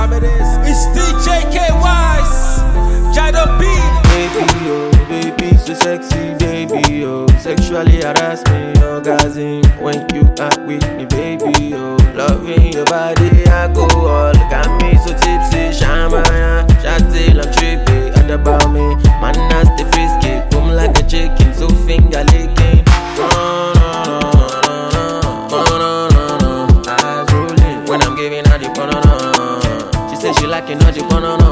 time it is. It's DJ K Wise, Jado B. Baby, oh, baby, so sexy, baby, oh. Sexually harass me, orgasm when you are with me, baby, oh. Loving your body, I go all. Got me so tipsy, shamaya, shot till I'm trippy. All about me, man, nasty frisky, boom like a chicken, so finger licking. Eyes rolling when I'm giving her the banana. She said she liking all the banana.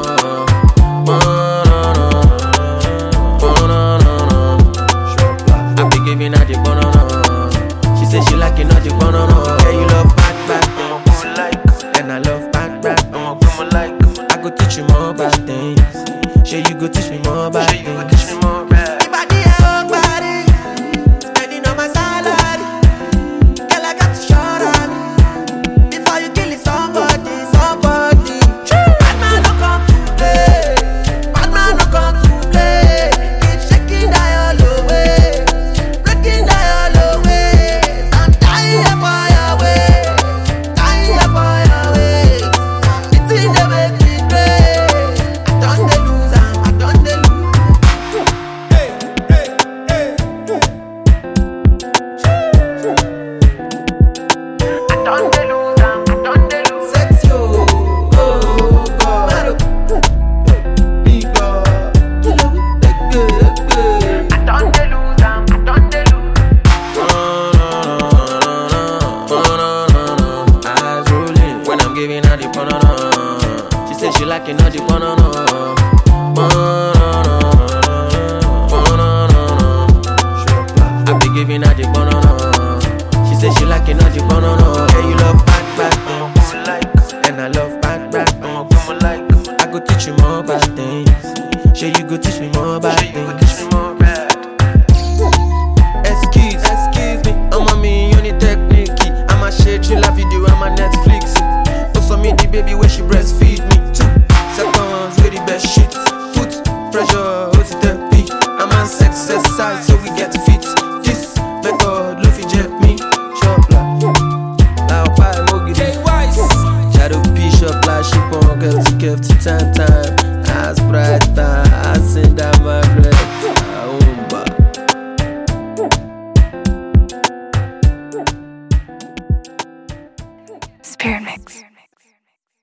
I be giving her the banana. She said she liking all the banana. Yeah, you love back, and I love back. I go teach you more about things. Sure, you go teach me more about things. She said she liking all the banana. I be giving her the banana. She said she liking all the banana. Yeah, you love back, and I love back. I go teach you more about things. Sure, you go teach me more about things. Excuse me, I'm a me unit technique. I'm a share thriller video, I'm a Netflix. Also me the baby where she breastfeed me too. Second one's with the best shit. Put pressure, what's the beat? I'm a sex exercise, so we get fit. This method, Luffy jet me. Shop like now pie mogi. K Wise, Shadow P shop like ship on girl to give to time. As bright time.